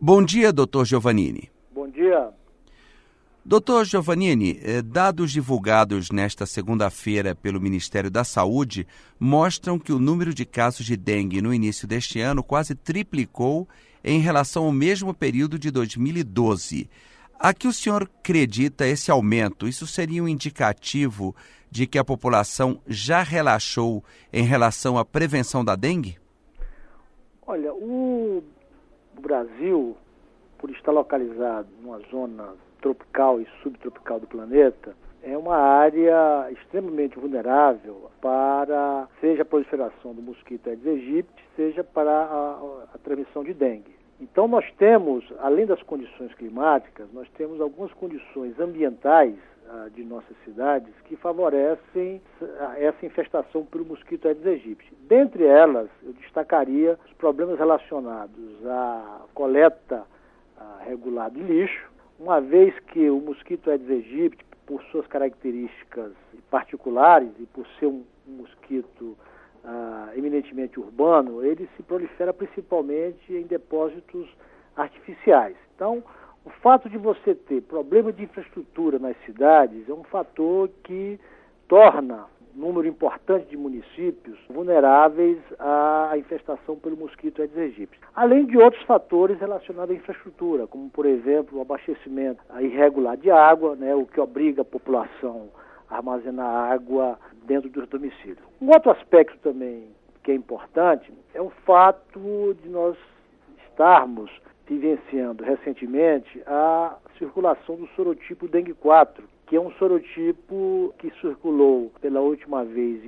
Bom dia, Dr. Giovannini. Bom dia. Dr. Giovannini, dados divulgados nesta segunda-feira pelo Ministério da Saúde mostram que o número de casos de dengue no início deste ano quase triplicou em relação ao mesmo período de 2012. A que o senhor acredita esse aumento? Isso seria um indicativo de que a população já relaxou em relação à prevenção da dengue? Olha, o Brasil, por estar localizado numa zona tropical e subtropical do planeta, é uma área extremamente vulnerável para, seja a proliferação do mosquito Aedes aegypti, seja para a transmissão de dengue. Então nós temos, além das condições climáticas, nós temos algumas condições ambientais de nossas cidades que favorecem essa infestação pelo mosquito Aedes aegypti. Dentre elas, eu destacaria os problemas relacionados à coleta regular de lixo, uma vez que o mosquito Aedes aegypti, por suas características particulares e por ser um mosquito eminentemente urbano, ele se prolifera principalmente em depósitos artificiais. Então, o fato de você ter problema de infraestrutura nas cidades é um fator que torna um número importante de municípios vulneráveis à infestação pelo mosquito Aedes aegypti. Além de outros fatores relacionados à infraestrutura, como, por exemplo, o abastecimento irregular de água, o que obriga a população a armazenar água dentro dos domicílios. Um outro aspecto também que é importante é o fato de nós estarmos vivenciando recentemente a circulação do sorotipo dengue 4, que é um sorotipo que circulou pela última vez em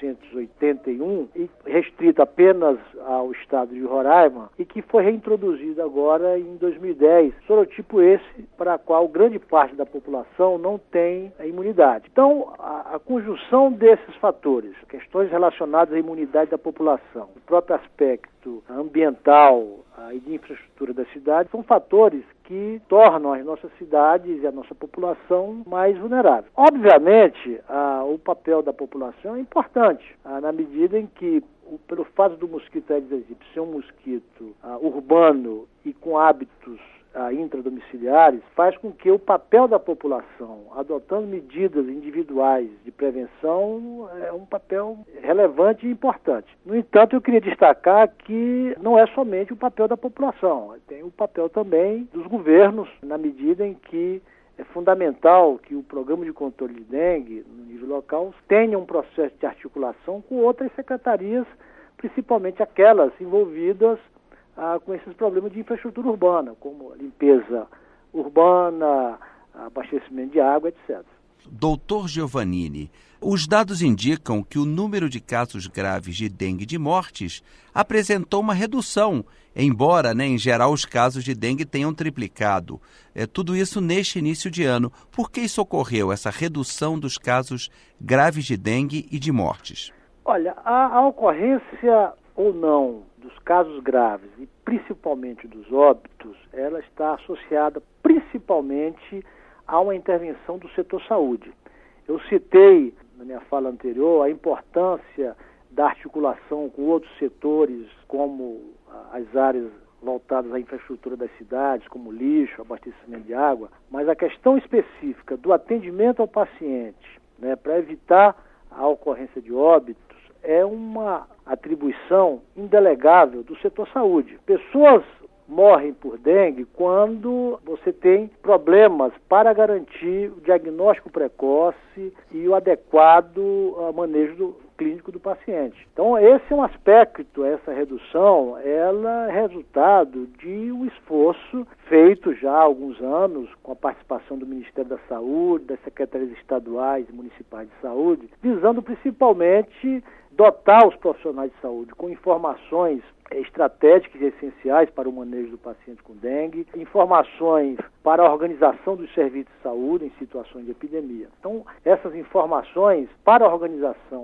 1981 e restrito apenas ao estado de Roraima e que foi reintroduzido agora em 2010. Sorotipo esse para o qual grande parte da população não tem a imunidade. Então, a conjunção desses fatores, questões relacionadas à imunidade da população, o próprio aspecto ambiental e de infraestrutura da cidade, são fatores que tornam as nossas cidades e a nossa população mais vulnerável. Obviamente, o papel da população é importante, na medida em que, pelo fato do mosquito Aedes aegypti ser um mosquito urbano e com hábitos intradomiciliares, faz com que o papel da população, adotando medidas individuais de prevenção, é um papel relevante e importante. No entanto, eu queria destacar que não é somente o papel da população, tem o papel também dos governos, na medida em que é fundamental que o programa de controle de dengue, no nível local, tenha um processo de articulação com outras secretarias, principalmente aquelas envolvidas com esses problemas de infraestrutura urbana, como limpeza urbana, abastecimento de água, etc. Doutor Giovannini, os dados indicam que o número de casos graves de dengue e de mortes apresentou uma redução, embora, em geral, os casos de dengue tenham triplicado. Tudo isso neste início de ano. Por que isso ocorreu, essa redução dos casos graves de dengue e de mortes? Olha, a ocorrência ou não dos casos graves e principalmente dos óbitos, ela está associada principalmente a uma intervenção do setor saúde. Eu citei, na minha fala anterior, a importância da articulação com outros setores, como as áreas voltadas à infraestrutura das cidades, como lixo, abastecimento de água, mas a questão específica do atendimento ao paciente, para evitar a ocorrência de óbitos, é uma atribuição indelegável do setor saúde. Pessoas morrem por dengue quando você tem problemas para garantir o diagnóstico precoce e o adequado manejo clínico do paciente. Então, esse é um aspecto, essa redução, ela é resultado de um esforço feito já há alguns anos com a participação do Ministério da Saúde, das secretarias estaduais e municipais de saúde, visando principalmente dotar os profissionais de saúde com informações estratégicas e essenciais para o manejo do paciente com dengue, informações para a organização dos serviços de saúde em situações de epidemia. Então, essas informações para a organização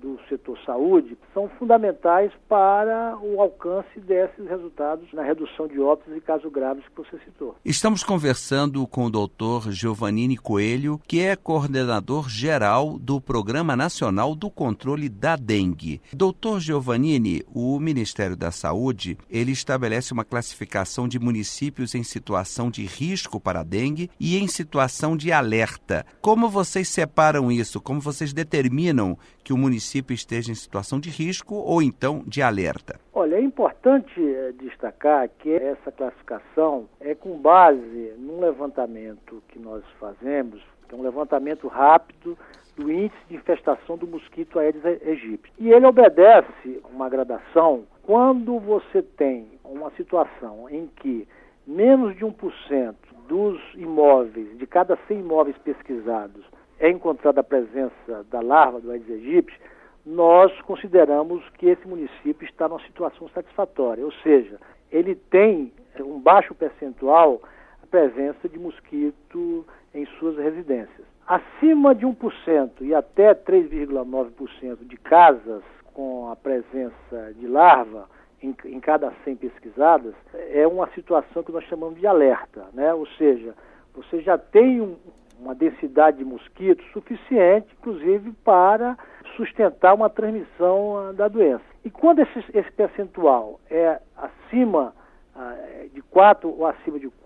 do setor saúde são fundamentais para o alcance desses resultados na redução de óbitos e casos graves que você citou. Estamos conversando com o Dr. Giovannini Coelho, que é coordenador geral do Programa Nacional do Controle da Dengue. Dr. Giovannini, o Ministério da Saúde, ele estabelece uma classificação de municípios em situação de risco para a dengue e em situação de alerta. Como vocês separam isso? Como vocês determinam que o município esteja em situação de risco ou então de alerta? Olha, é importante destacar que essa classificação é com base num levantamento que nós fazemos, que é um levantamento rápido do índice de infestação do mosquito Aedes aegypti. E ele obedece uma gradação quando você tem uma situação em que menos de 1% dos imóveis, de cada 100 imóveis pesquisados, é encontrada a presença da larva do Aedes aegypti, nós consideramos que esse município está numa situação satisfatória, ou seja, ele tem um baixo percentual a presença de mosquito em suas residências. Acima de 1% e até 3,9% de casas com a presença de larva em cada 100 pesquisadas, é uma situação que nós chamamos de alerta, né? Ou seja, você já tem uma densidade de mosquitos suficiente, inclusive, para sustentar uma transmissão da doença. E quando esse percentual é acima de 4% ou acima de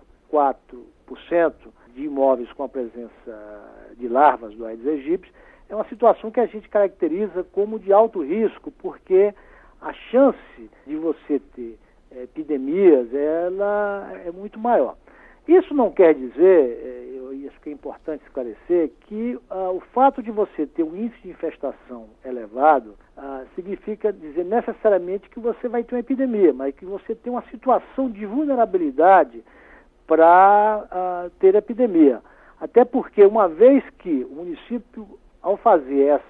4% de imóveis com a presença de larvas do Aedes aegypti, é uma situação que a gente caracteriza como de alto risco, porque a chance de você ter epidemias, ela é muito maior. Isso não quer dizer, isso que é importante esclarecer, que o fato de você ter um índice de infestação elevado significa dizer necessariamente que você vai ter uma epidemia, mas que você tem uma situação de vulnerabilidade para ter epidemia. Até porque, uma vez que o município, ao fazer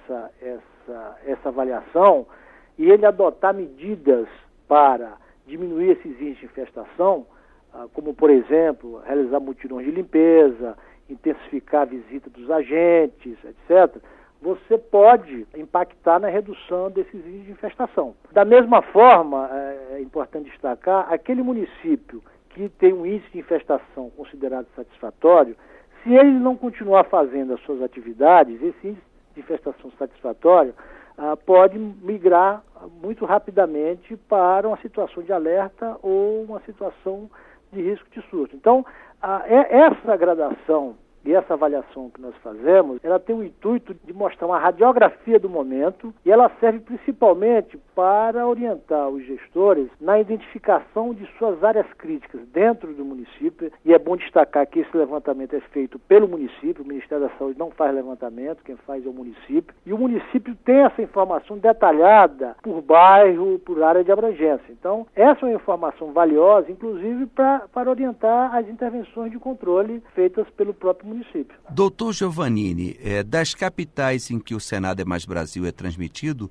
essa avaliação, e ele adotar medidas para diminuir esses índices de infestação, como, por exemplo, realizar mutirões de limpeza, intensificar a visita dos agentes, etc., você pode impactar na redução desses índices de infestação. Da mesma forma, é importante destacar, aquele município que tem um índice de infestação considerado satisfatório, se ele não continuar fazendo as suas atividades, esse índice de infestação satisfatório pode migrar muito rapidamente para uma situação de alerta ou uma situação de risco de surto. Então, essa gradação e essa avaliação que nós fazemos, ela tem o intuito de mostrar uma radiografia do momento e ela serve principalmente para orientar os gestores na identificação de suas áreas críticas dentro do município, e é bom destacar que esse levantamento é feito pelo município, o Ministério da Saúde não faz levantamento, quem faz é o município, e o município tem essa informação detalhada por bairro, por área de abrangência. Então, essa é uma informação valiosa, inclusive para orientar as intervenções de controle feitas pelo próprio município. Doutor Giovannini, das capitais em que o Senado é Mais Brasil é transmitido,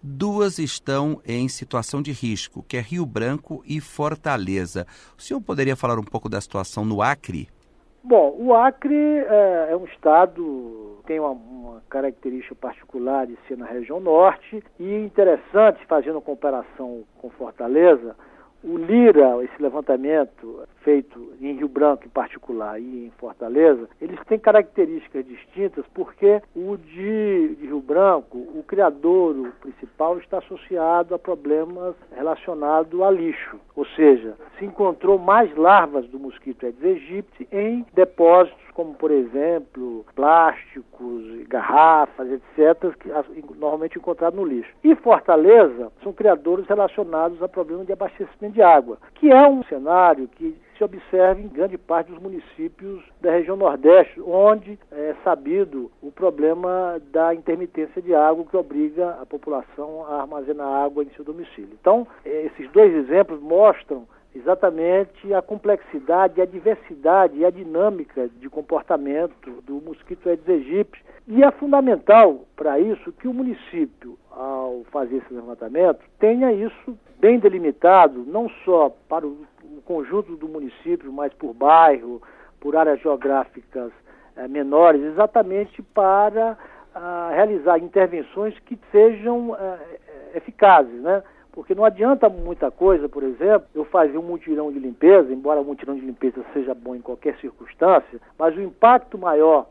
2 estão em situação de risco, que é Rio Branco e Fortaleza. O senhor poderia falar um pouco da situação no Acre? Bom, o Acre é um estado, tem uma característica particular de ser na região norte, e interessante, fazendo comparação com Fortaleza, o LIRA, esse levantamento feito em Rio Branco em particular e em Fortaleza, eles têm características distintas, porque o de Rio Branco, o criadouro principal está associado a problemas relacionados a lixo, ou seja, se encontrou mais larvas do mosquito Aedes aegypti em depósitos como, por exemplo, plásticos, garrafas, etc., que normalmente encontrados no lixo. E Fortaleza são criadouros relacionados a problemas de abastecimento de água, que é um cenário que se observa em grande parte dos municípios da região Nordeste, onde é sabido o problema da intermitência de água que obriga a população a armazenar água em seu domicílio. Então, esses 2 exemplos mostram exatamente a complexidade, a diversidade e a dinâmica de comportamento do mosquito Aedes aegypti. E é fundamental para isso que o município, ao fazer esse levantamento, tenha isso bem delimitado, não só para o conjunto do município, mas por bairro, por áreas geográficas menores, exatamente para realizar intervenções que sejam eficazes, né? Porque não adianta muita coisa, por exemplo, eu fazer um mutirão de limpeza, embora o mutirão de limpeza seja bom em qualquer circunstância, mas o impacto maior,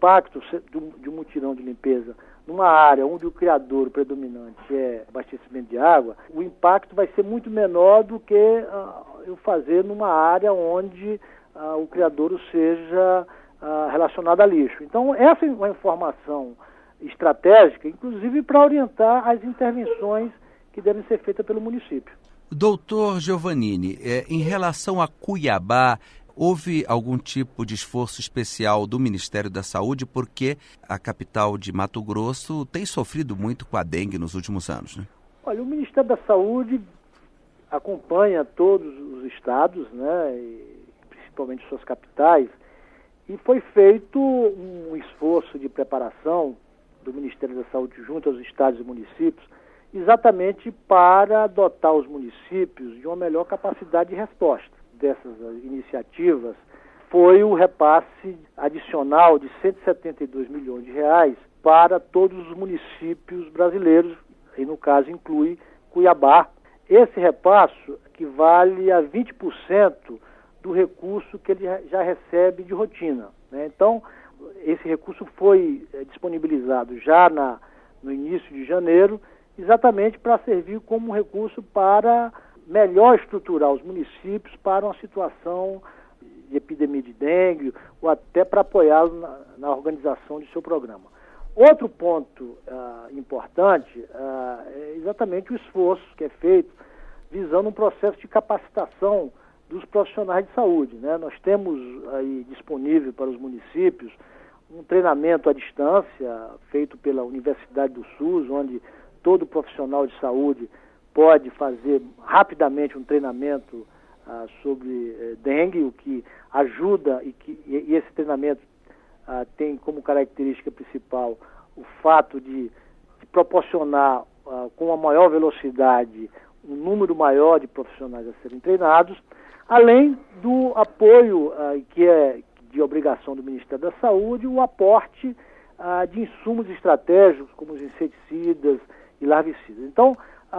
de um mutirão de limpeza numa área onde o criador predominante é abastecimento de água, o impacto vai ser muito menor do que eu fazer numa área onde o criadouro seja relacionado a lixo. Então, essa é uma informação estratégica, inclusive para orientar as intervenções que devem ser feitas pelo município. Doutor Giovannini, em relação a Cuiabá, houve algum tipo de esforço especial do Ministério da Saúde, porque a capital de Mato Grosso tem sofrido muito com a dengue nos últimos anos, né? Olha, o Ministério da Saúde acompanha todos os estados, né, e principalmente suas capitais, e foi feito um esforço de preparação do Ministério da Saúde junto aos estados e municípios, exatamente para dotar os municípios de uma melhor capacidade de resposta. Dessas iniciativas foi o repasse adicional de 172 milhões de reais para todos os municípios brasileiros, e no caso inclui Cuiabá. Esse repasse equivale a 20% do recurso que ele já recebe de rotina, né? Então, esse recurso foi disponibilizado já no início de janeiro, exatamente para servir como recurso para melhor estruturar os municípios para uma situação de epidemia de dengue ou até para apoiá-lo na organização de seu programa. Outro ponto importante é exatamente o esforço que é feito visando um processo de capacitação dos profissionais de saúde, né? Nós temos aí disponível para os municípios um treinamento à distância feito pela Universidade do SUS, onde todo profissional de saúde pode fazer rapidamente um treinamento sobre dengue, o que ajuda e esse treinamento tem como característica principal o fato de proporcionar com a maior velocidade um número maior de profissionais a serem treinados, além do apoio que é de obrigação do Ministério da Saúde, o aporte de insumos estratégicos como os inseticidas e larvicidas. Então,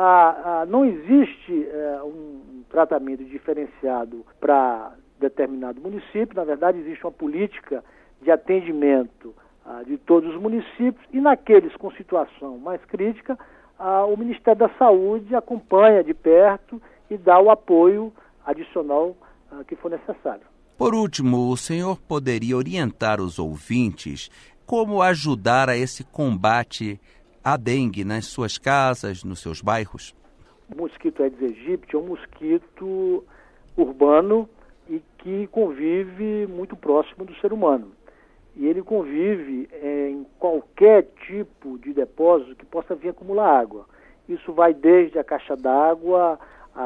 não existe um tratamento diferenciado para determinado município. Na verdade, existe uma política de atendimento de todos os municípios e naqueles com situação mais crítica, o Ministério da Saúde acompanha de perto e dá o apoio adicional que for necessário. Por último, o senhor poderia orientar os ouvintes como ajudar a esse combate à dengue nas suas casas, nos seus bairros? O mosquito Aedes aegypti é um mosquito urbano e que convive muito próximo do ser humano. E ele convive em qualquer tipo de depósito que possa vir acumular água. Isso vai desde a caixa d'água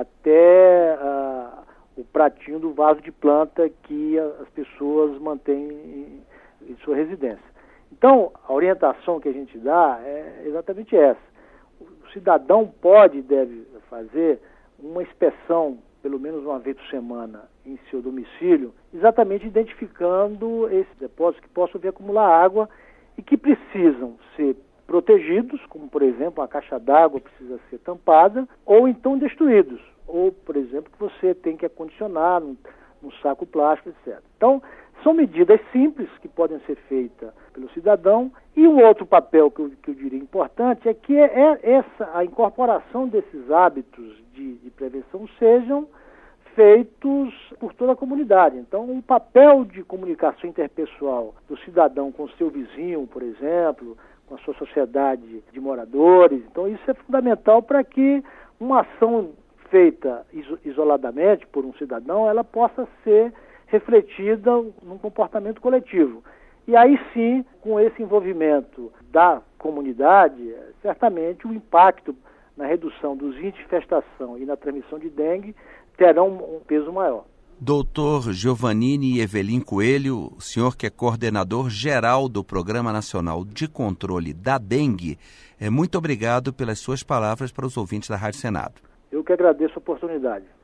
até o pratinho do vaso de planta que as pessoas mantêm em sua residência. Então, a orientação que a gente dá é exatamente essa. O cidadão pode e deve fazer uma inspeção, pelo menos uma vez por semana, em seu domicílio, exatamente identificando esses depósitos que possam vir acumular água e que precisam ser protegidos, como, por exemplo, a caixa d'água precisa ser tampada, ou então destruídos, ou, por exemplo, que você tem que acondicionar num saco plástico, etc. Então, são medidas simples que podem ser feitas pelo cidadão. E um outro papel que eu diria importante é que a incorporação desses hábitos de prevenção sejam feitos por toda a comunidade. Então, o papel de comunicação interpessoal do cidadão com o seu vizinho, por exemplo, com a sua sociedade de moradores, então isso é fundamental para que uma ação feita isoladamente por um cidadão, ela possa ser refletida num comportamento coletivo. E aí sim, com esse envolvimento da comunidade, certamente o impacto na redução dos índices de infestação e na transmissão de dengue terão um peso maior. Doutor Giovannini Evelyn Coelho, o senhor que é coordenador geral do Programa Nacional de Controle da Dengue, muito obrigado pelas suas palavras para os ouvintes da Rádio Senado. Eu que agradeço a oportunidade.